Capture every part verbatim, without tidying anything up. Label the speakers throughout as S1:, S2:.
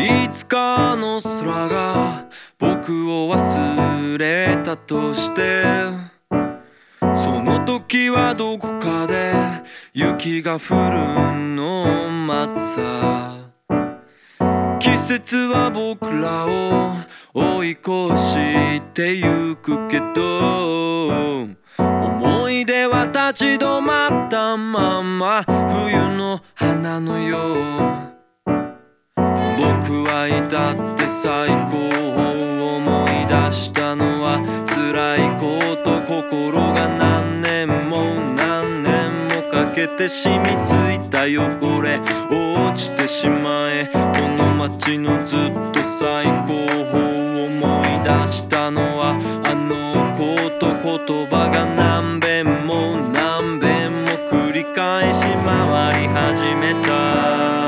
S1: いつかの空が僕を忘れたとして、その時はどこかで雪が降るのを待つさ。季節は僕らを追い越してゆくけど、思い出は立ち止まったまま冬の花のよう。僕はいたって最高を思い出したのは辛いこと、心が何年も何年もかけて染みついた汚れ落ちてしまえ。この街のずっと最高を思い出したのはあのこと、言葉が何遍も何遍も繰り返し回り始めた。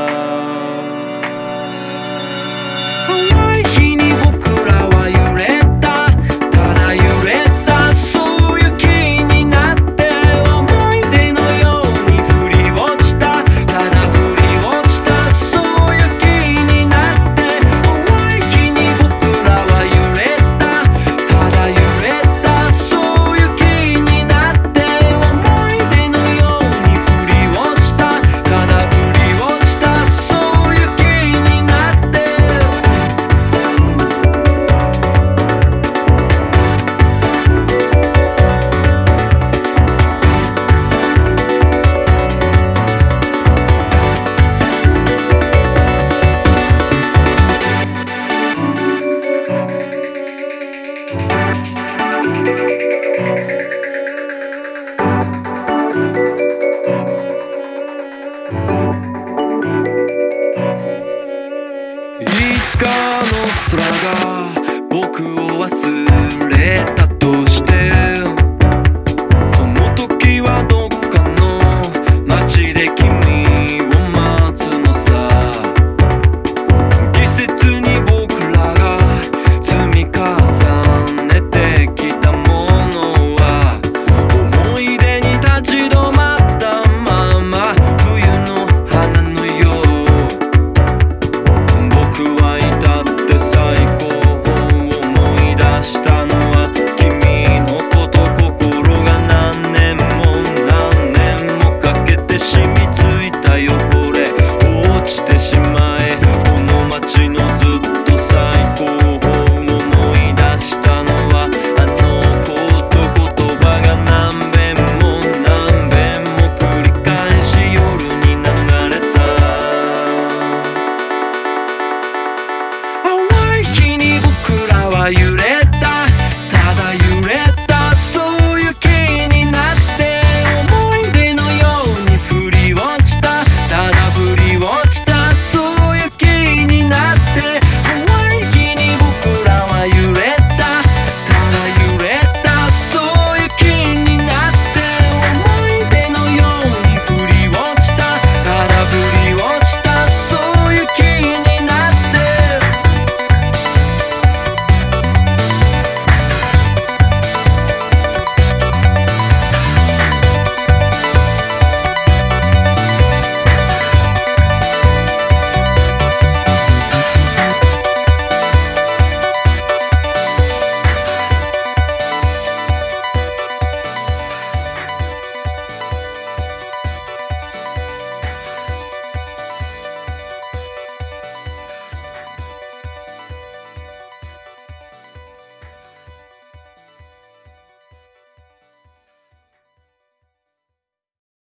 S1: いつかの空が僕を忘れた